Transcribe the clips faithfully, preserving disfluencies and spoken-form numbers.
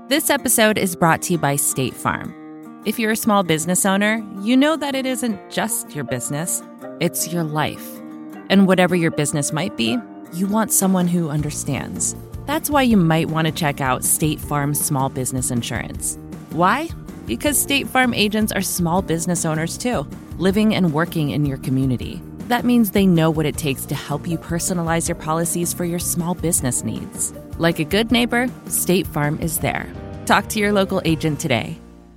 This episode is brought to you by State Farm. If you're a small business owner, you know that it isn't just your business, it's your life. And whatever your business might be, you want someone who understands. That's why you might want to check out State Farm Small Business Insurance. Why? Because State Farm agents are small business owners too, living and working in your community. That means they know what it takes to help you personalize your policies for your small business needs. Like a good neighbor, State Farm is there. Talk to your local agent today.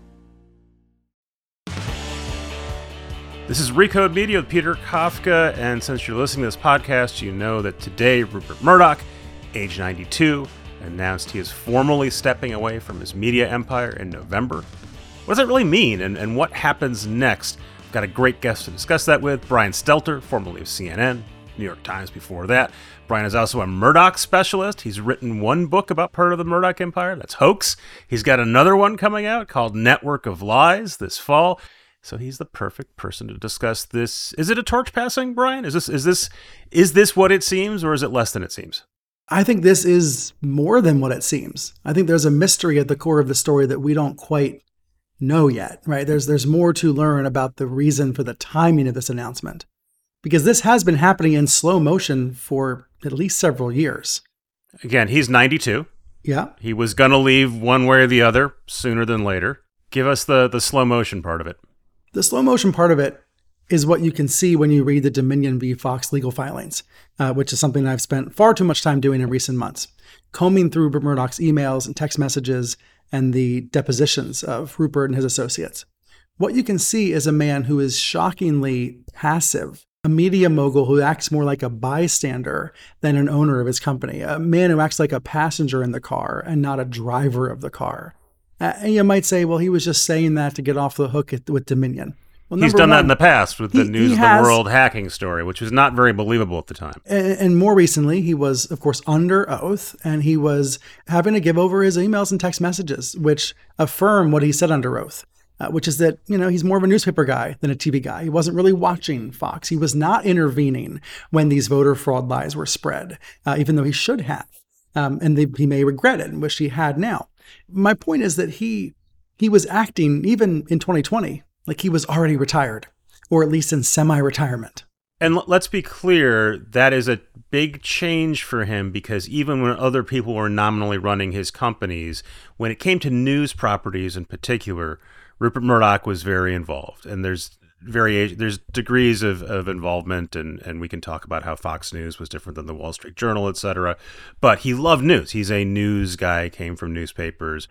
This is Recode Media with Peter Kafka, and since you're listening to this podcast, you know that today Rupert Murdoch, age ninety-two, announced he is formally stepping away from his media empire in November. What does that really mean, and, and what happens next? I've got a great guest to discuss that with, Brian Stelter, formerly of C N N, New York Times before that. Brian is also a Murdoch specialist. He's written one book about part of the Murdoch empire, that's Hoax. He's got another one coming out called Network of Lies this fall. So he's the perfect person to discuss this. Is it a torch passing, Brian? Is this is this is this what it seems, or is it less than it seems? I think this is more than what it seems. I think there's a mystery at the core of the story that we don't quite know yet, right? There's there's more to learn about the reason for the timing of this announcement, because this has been happening in slow motion for at least several years. Again, he's ninety-two. Yeah. He was going to leave one way or the other sooner than later. Give us the, the slow motion part of it. The slow motion part of it is what you can see when you read the Dominion v. Fox legal filings, uh, which is something I've spent far too much time doing in recent months, combing through Rupert Murdoch's emails and text messages and the depositions of Rupert and his associates. What you can see is a man who is shockingly passive, a media mogul who acts more like a bystander than an owner of his company, a man who acts like a passenger in the car and not a driver of the car. Uh, and you might say, well, he was just saying that to get off the hook at, with Dominion. Well, He's done one, that in the past with the he, News he of has, the World hacking story, which was not very believable at the time. And, and more recently, he was, of course, under oath, and he was having to give over his emails and text messages, which affirm what he said under oath, uh, which is that, you know, he's more of a newspaper guy than a T V guy. He wasn't really watching Fox. He was not intervening when these voter fraud lies were spread, uh, even though he should have. Um, and they, he may regret it and wish he had now. My point is that he he was acting, even in twenty twenty, like he was already retired, or at least in semi-retirement. And l- let's be clear, that is a big change for him, because even when other people were nominally running his companies, when it came to news properties in particular, Rupert Murdoch was very involved. And there's variation, there's degrees of, of involvement, and, and we can talk about how Fox News was different than the Wall Street Journal, et cetera. But he loved news. He's a news guy, came from newspapers.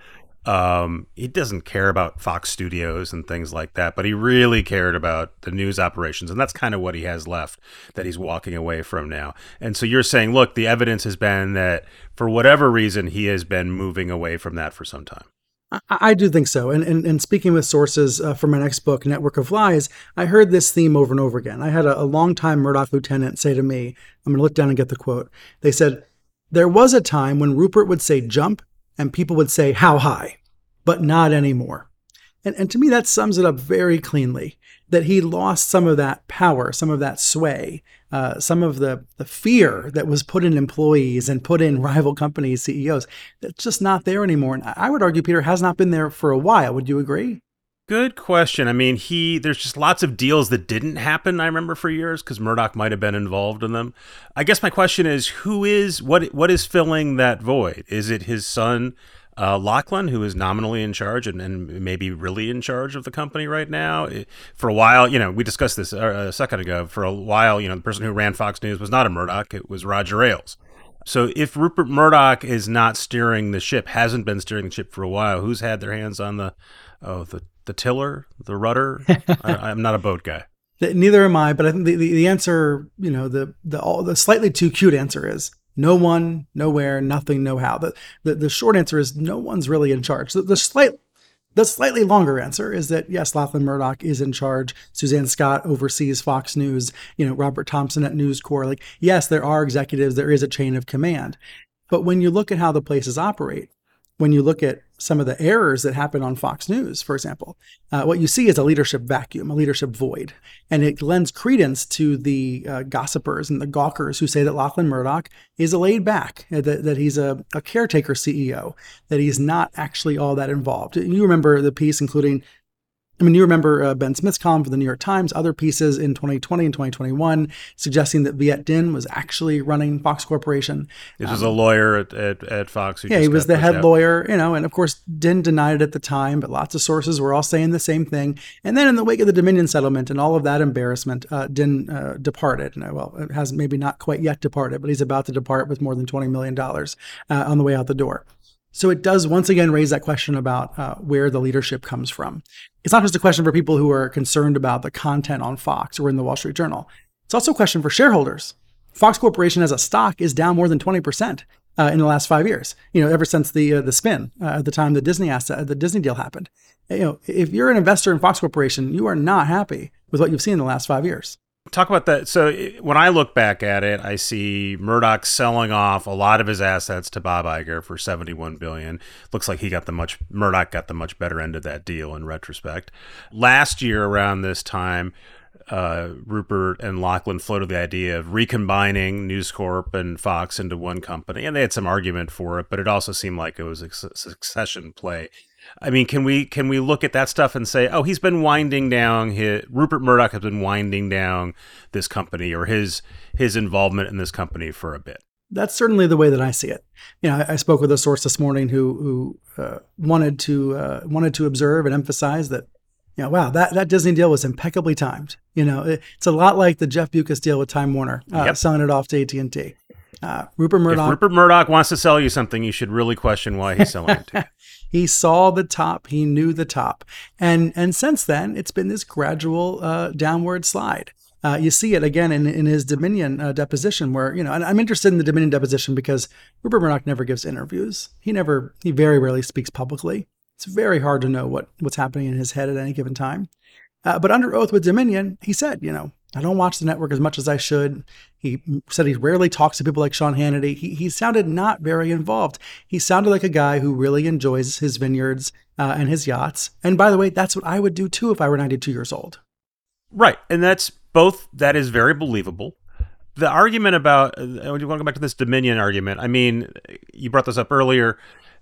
Um, he doesn't care about Fox Studios and things like that, but he really cared about the news operations. And that's kind of what he has left that he's walking away from now. And so you're saying, look, the evidence has been that for whatever reason, he has been moving away from that for some time. I, I do think so. And, and, and speaking with sources uh, for my next book, Network of Lies, I heard this theme over and over again. I had a, a longtime Murdoch lieutenant say to me, I'm going to look down and get the quote. They said, there was a time when Rupert would say jump, and people would say, how high, but not anymore. And, and to me, that sums it up very cleanly, that he lost some of that power, some of that sway, uh, some of the, the fear that was put in employees and put in rival companies' C E Os. That's just not there anymore. And I would argue, Peter, has not been there for a while. Would you agree? Good question. I mean, he there's just lots of deals that didn't happen, I remember, for years, because Murdoch might have been involved in them. I guess my question is, who is, what what is filling that void? Is it his son, uh, Lachlan, who is nominally in charge and, and maybe really in charge of the company right now? It, for a while, you know, we discussed this a second ago. For a while, you know, the person who ran Fox News was not a Murdoch. It was Roger ailes. So if Rupert Murdoch is not steering the ship, hasn't been steering the ship for a while, who's had their hands on the, oh, the The tiller, the rudder? I, I'm not a boat guy. Neither am I, but I think the, the, the answer, you know, the the all the slightly too cute answer is no one, nowhere, nothing, no how. The the, the short answer is no one's really in charge. The, the slight the slightly longer answer is that yes, Lachlan Murdoch is in charge. Suzanne Scott oversees Fox News. You know, Robert Thompson at News Corp. Like, yes, there are executives. There is a chain of command. But when you look at how the places operate, when you look at some of the errors that happen on Fox News, for example, uh, what you see is a leadership vacuum, a leadership void. And it lends credence to the uh, gossipers and the gawkers who say that Lachlan Murdoch is a laid back, that, that he's a, a caretaker C E O, that he's not actually all that involved. You remember the piece, including I mean, you remember uh, Ben Smith's column for the New York Times, other pieces in twenty twenty and twenty twenty-one suggesting that Viet Din was actually running Fox Corporation. This um, was a lawyer at, at, at Fox. Who yeah, just he was got the pushed head out. lawyer, you know, and of course, Din denied it at the time, but lots of sources were all saying the same thing. And then in the wake of the Dominion settlement and all of that embarrassment, uh, Din uh, departed. And, well, it has maybe not quite yet departed, but he's about to depart with more than twenty million dollars uh, on the way out the door. So it does once again raise that question about uh, where the leadership comes from. It's not just a question for people who are concerned about the content on Fox or in the Wall Street Journal. It's also a question for shareholders. Fox Corporation as a stock is down more than twenty percent uh, in the last five years. You know, ever since the uh, the spin uh, at the time the Disney asset, the Disney deal happened. You know, if you're an investor in Fox Corporation, you are not happy with what you've seen in the last five years. Talk about that. So when I look back at it, I see Murdoch selling off a lot of his assets to Bob Iger for seventy-one billion dollars. Looks like he got the much Murdoch got the much better end of that deal in retrospect. Last year around this time, uh, Rupert and Lachlan floated the idea of recombining News Corp and Fox into one company, and they had some argument for it, but it also seemed like it was a succession play. I mean, can we can we look at that stuff and say, oh, he's been winding down his Rupert Murdoch has been winding down this company or his his involvement in this company for a bit? That's certainly the way that I see it. You know, I, I spoke with a source this morning who who uh, wanted to uh, wanted to observe and emphasize that, you know, wow, that, that Disney deal was impeccably timed. You know, it, it's a lot like the Jeff Bewkes deal with Time Warner, uh, yep. selling it off to A T and T. Uh, Rupert Murdoch. If Rupert Murdoch wants to sell you something, you should really question why he's selling it to you. He saw the top. He knew the top. And and since then, it's been this gradual uh, downward slide. Uh, you see it again in, in his Dominion uh, deposition where, you know, and I'm interested in the Dominion deposition because Rupert Murdoch never gives interviews. He never, he very rarely speaks publicly. It's very hard to know what, what's happening in his head at any given time. Uh, but under oath with Dominion, he said, you know, I don't watch the network as much as I should. He said he rarely talks to people like Sean Hannity. He he sounded not very involved. He sounded like a guy who really enjoys his vineyards uh, and his yachts. And by the way, that's what I would do too if I were ninety-two years old. Right. And that's both, that is very believable. The argument about, uh, you want to go back to this Dominion argument. I mean, you brought this up earlier.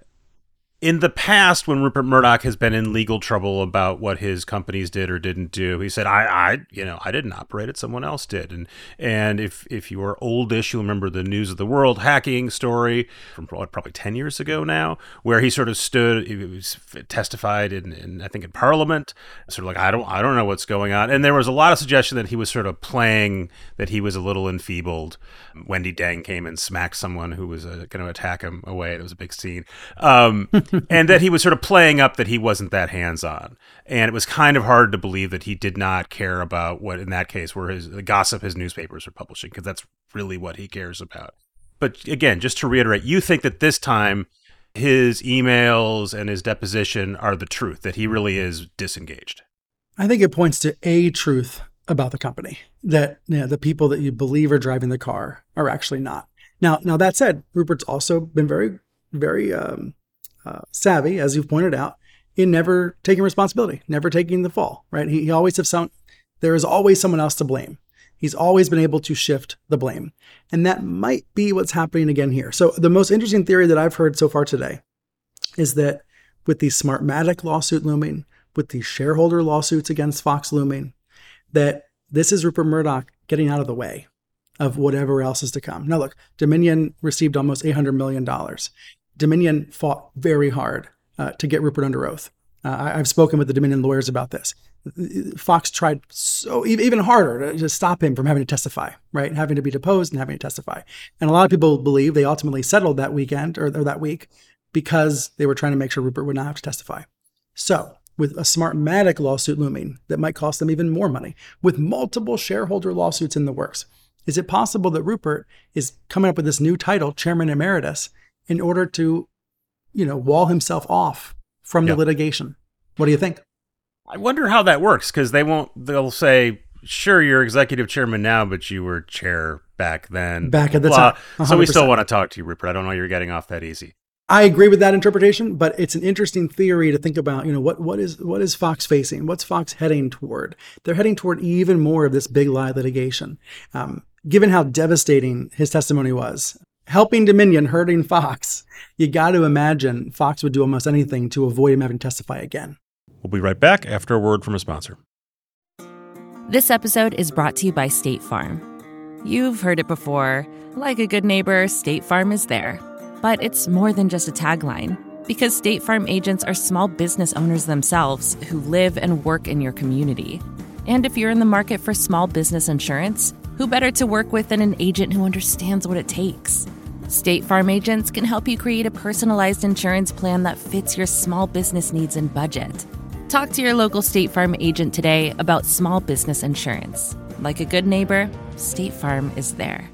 In the past, when Rupert Murdoch has been in legal trouble about what his companies did or didn't do, he said, I, I, you know, I didn't operate it, someone else did. And and if if you are oldish, you'll remember the News of the World hacking story from probably ten years ago now, where he sort of stood, he was testified in, in I think in Parliament, sort of like, I don't, I don't know what's going on. And there was a lot of suggestion that he was sort of playing, that he was a little enfeebled. Wendy Dang came and smacked someone who was uh, going to attack him away. It was a big scene. Um, and that he was sort of playing up that he wasn't that hands-on. And it was kind of hard to believe that he did not care about what, in that case, were his the gossip his newspapers are publishing, because that's really what he cares about. But again, just to reiterate, you think that this time his emails and his deposition are the truth, that he really is disengaged? I think it points to a truth about the company, that, you know, the people that you believe are driving the car are actually not. Now, now that said, Rupert's also been very, very um, uh, savvy, as you've pointed out, in never taking responsibility, never taking the fall, right? He, he always has some, there is always someone else to blame. He's always been able to shift the blame. And that might be what's happening again here. So the most interesting theory that I've heard so far today is that with the Smartmatic lawsuit looming, with the shareholder lawsuits against Fox looming, that this is Rupert Murdoch getting out of the way of whatever else is to come. Now, look, Dominion received almost eight hundred million dollars. Dominion fought very hard uh, to get Rupert under oath. Uh, I, I've spoken with the Dominion lawyers about this. Fox tried so even harder to, to stop him from having to testify, right? Having to be deposed and having to testify. And a lot of people believe they ultimately settled that weekend or, or that week because they were trying to make sure Rupert would not have to testify. So, with a Smartmatic lawsuit looming that might cost them even more money, with multiple shareholder lawsuits in the works, is it possible that Rupert is coming up with this new title, Chairman Emeritus, in order to, you know, wall himself off from yeah. the litigation? What do you think? I wonder how that works, because they won't, they'll say, sure, you're executive chairman now, but you were chair back then. Back at the well, time. So we still want to talk to you, Rupert. I don't know you're getting off that easy. I agree with that interpretation, but it's an interesting theory to think about, you know, what, what is what is Fox facing? What's Fox heading toward? They're heading toward even more of this big lie litigation. Um, given how devastating his testimony was, helping Dominion, hurting Fox, you got to imagine Fox would do almost anything to avoid him having to testify again. We'll be right back after a word from a sponsor. This episode is brought to you by State Farm. You've heard it before. Like a good neighbor, State Farm is there. But it's more than just a tagline, because State Farm agents are small business owners themselves who live and work in your community. And if you're in the market for small business insurance, who better to work with than an agent who understands what it takes? State Farm agents can help you create a personalized insurance plan that fits your small business needs and budget. Talk to your local State Farm agent today about small business insurance. Like a good neighbor, State Farm is there.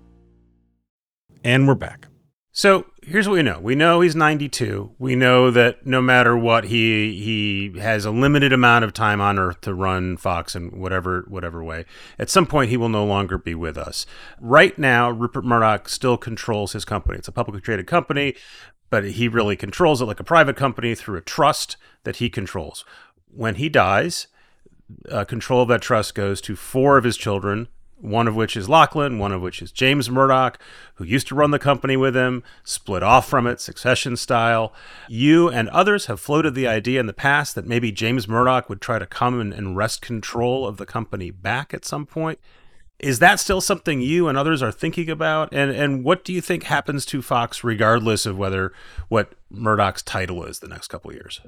And we're back. So here's what we know. We know he's ninety-two. We know that no matter what, he he has a limited amount of time on Earth to run Fox in whatever whatever way. At some point, he will no longer be with us. Right now, Rupert Murdoch still controls his company. It's a publicly traded company, but he really controls it like a private company through a trust that he controls. When he dies, uh, control of that trust goes to four of his children, one of which is Lachlan, one of which is James Murdoch, who used to run the company with him, split off from it, succession style. You and others have floated the idea in the past that maybe James Murdoch would try to come and, and wrest control of the company back at some point. Is that still something you and others are thinking about? And and what do you think happens to Fox regardless of whether what Murdoch's title is the next couple of years?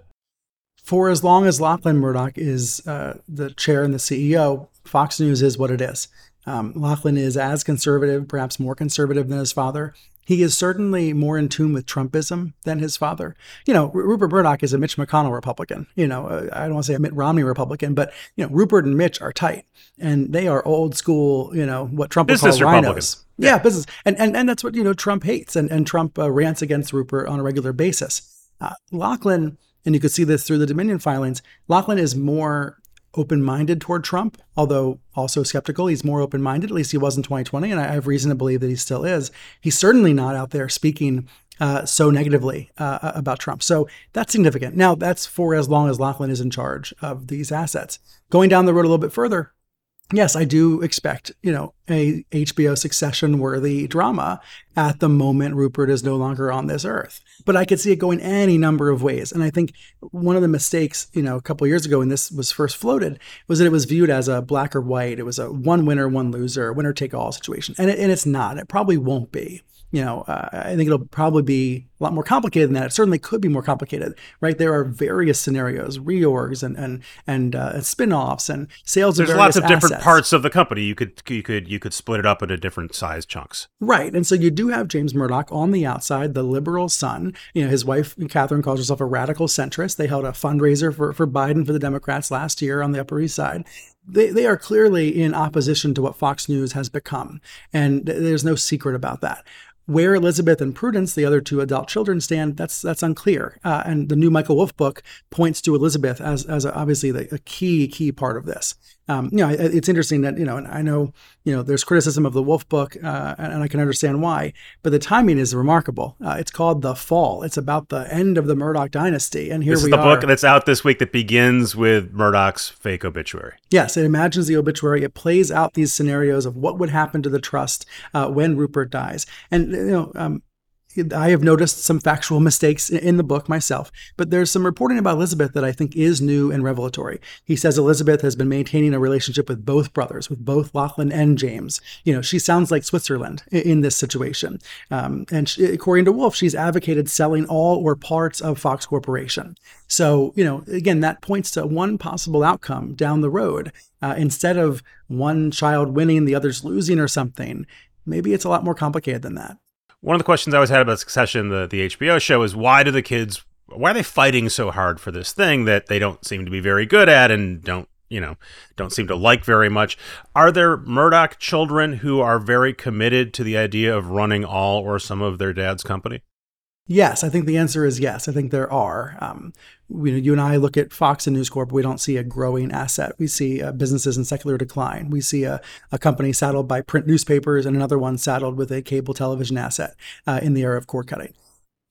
For as long as Lachlan Murdoch is uh, the chair and the C E O, Fox News is what it is. Um, Lachlan is as conservative, perhaps more conservative than his father. He is certainly more in tune with Trumpism than his father. You know, Rupert Murdoch is a Mitch McConnell Republican. You know, uh, I don't want to say a Mitt Romney Republican, but, you know, Rupert and Mitch are tight. And they are old school, you know, what Trump would call rhinos. Yeah, yeah, business. And, and and that's what, you know, Trump hates. And, and Trump uh, rants against Rupert on a regular basis. Uh, Lachlan, and you could see this through the Dominion filings, Lachlan is more open-minded toward Trump, although also skeptical. He's more open-minded, at least he was in twenty twenty, and I have reason to believe that he still is. He's certainly not out there speaking uh, so negatively uh, about Trump. So that's significant. Now, that's for as long as Lachlan is in charge of these assets. Going down the road a little bit further, yes, I do expect, you know, a H B O succession-worthy drama at the moment Rupert is no longer on this earth. But I could see it going any number of ways. And I think one of the mistakes, you know, a couple of years ago when this was first floated was that it was viewed as a black or white. It was a one winner, one loser, winner take all situation. And, it, and it's not. It probably won't be. You know, uh, I think it'll probably be a lot more complicated than that. It certainly could be more complicated, right? There are various scenarios, reorgs and and and uh, spin-offs and sales of There's various lots of different assets. parts of the company. You could you could you could split it up into different size chunks. Right. And so you do have James Murdoch on the outside, the liberal son. You know, his wife, Catherine, calls herself a radical centrist. They held a fundraiser for, for Biden for the Democrats last year on the Upper East Side. They they are clearly in opposition to what Fox News has become. And there's no secret about that. Where Elizabeth and Prudence, the other two adult children, stand, that's that's unclear. Uh, and the new Michael Wolff book points to Elizabeth as as a, obviously the, a key key part of this. Um, you know, it, it's interesting that, you know, and I know, you know, there's criticism of the Wolff book, uh, and, and I can understand why, but the timing is remarkable. Uh, it's called The Fall. It's about the end of the Murdoch dynasty, and here this we is the are. book that's out this week that begins with Murdoch's fake obituary. Yes, it imagines the obituary. It plays out these scenarios of what would happen to the trust uh, when Rupert dies. And, you know, um, I have noticed some factual mistakes in the book myself, but there's some reporting about Elizabeth that I think is new and revelatory. He says Elizabeth has been maintaining a relationship with both brothers, with both Lachlan and James. You know, she sounds like Switzerland in this situation. Um, and she, according to Wolff, she's advocated selling all or parts of Fox Corporation. So, you know, again, that points to one possible outcome down the road. Uh, instead of one child winning, the others losing or something, maybe it's a lot more complicated than that. One of the questions I always had about Succession, the, the H B O show, is why do the kids, why are they fighting so hard for this thing that they don't seem to be very good at and don't, you know, don't seem to like very much? Are there Murdoch children who are very committed to the idea of running all or some of their dad's company? Yes, I think the answer is yes. I think there are. Um, we, you and I look at Fox and News Corp. We don't see a growing asset. We see uh, businesses in secular decline. We see a, a company saddled by print newspapers and another one saddled with a cable television asset uh, in the era of cord cutting.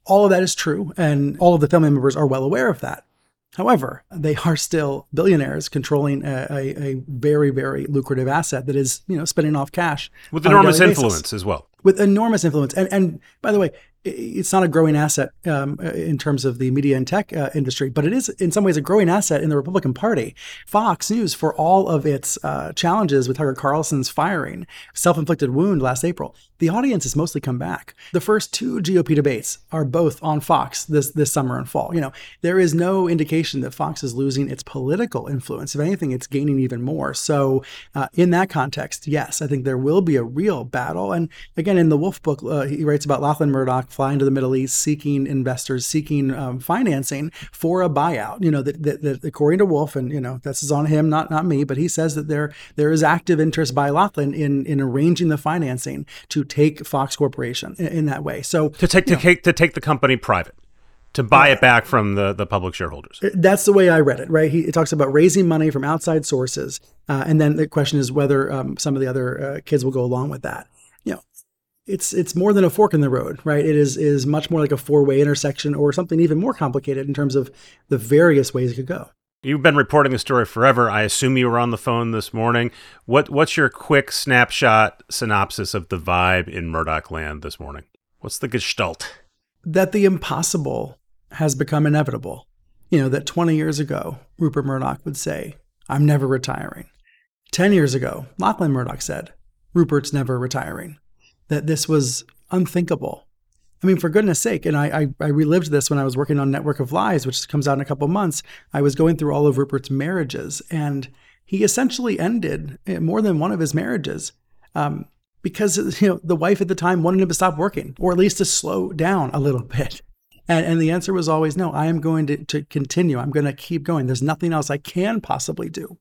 all of that is true, and all of the family members are well aware of that. However, they are still billionaires controlling a, a, a very, very lucrative asset that is, you know, spinning off cash with enormous influence as well. With enormous influence. And, and by the way, it's not a growing asset um, in terms of the media and tech uh, industry, but it is in some ways a growing asset in the Republican Party. Fox News, for all of its uh, challenges with Tucker Carlson's firing, self-inflicted wound last April, the audience has mostly come back. The first two G O P debates are both on Fox this this summer and fall. You know, there is no indication that Fox is losing its political influence. If anything, it's gaining even more. So uh, in that context, yes, I think there will be a real battle. And again, in the Wolf book, uh, he writes about Lachlan Murdoch flying to the Middle East, seeking investors, seeking um, financing for a buyout. You know, that, that, that according to Wolf, and you know, this is on him, not not me, but he says that there there is active interest by Lachlan in in arranging the financing to take Fox Corporation in, in that way. So to take to take to take the company private, to buy uh, it back from the the public shareholders. That's the way I read it, right? He it talks about raising money from outside sources, uh, and then the question is whether um, some of the other uh, kids will go along with that. You know. It's it's more than a fork in the road, right? It is is much more like a four-way intersection or something even more complicated in terms of the various ways it could go. You've been reporting the story forever. I assume you were on the phone this morning. What What's your quick snapshot synopsis of the vibe in Murdoch land this morning? What's the gestalt? That the impossible has become inevitable. You know, that twenty years ago, Rupert Murdoch would say, "I'm never retiring." ten years ago, Lachlan Murdoch said, "Rupert's never retiring." That this was unthinkable. I mean, for goodness sake, and I, I, I relived this when I was working on Network of Lies, which comes out in a couple of months. I was going through all of Rupert's marriages, and he essentially ended more than one of his marriages um, because you know the wife at the time wanted him to stop working, or at least to slow down a little bit. And, and the answer was always, no, I am going to, to continue. I'm going to keep going. There's nothing else I can possibly do.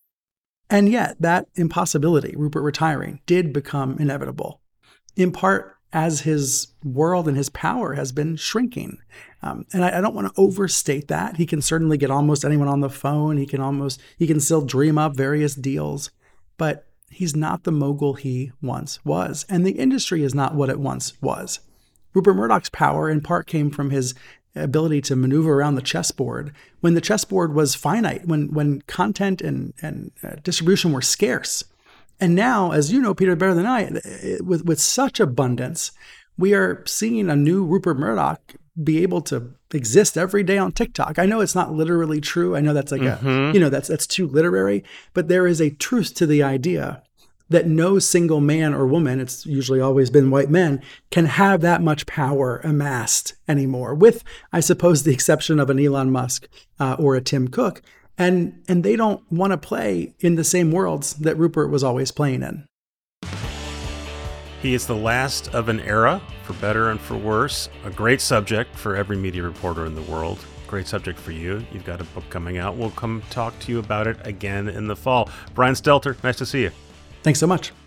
And yet that impossibility, Rupert retiring, did become inevitable. In part as his world and his power has been shrinking. Um, and I, I don't want to overstate that. He can certainly get almost anyone on the phone. He can almost, he can still dream up various deals, but he's not the mogul he once was. And the industry is not what it once was. Rupert Murdoch's power in part came from his ability to maneuver around the chessboard when the chessboard was finite, when, when content and, and uh, distribution were scarce. And now, as you know, Peter, better than I, with, with such abundance, we are seeing a new Rupert Murdoch be able to exist every day on TikTok. I know it's not literally true. I know that's like mm-hmm. a, you know, that's that's too literary, but there is a truth to the idea that no single man or woman, it's usually always been white men, can have that much power amassed anymore, with, I suppose, the exception of an Elon Musk uh, or a Tim Cook. And and they don't want to play in the same worlds that Rupert was always playing in. He is the last of an era, for better and for worse. A great subject for every media reporter in the world. Great subject for you. You've got a book coming out. We'll come talk to you about it again in the fall. Brian Stelter, nice to see you. Thanks so much.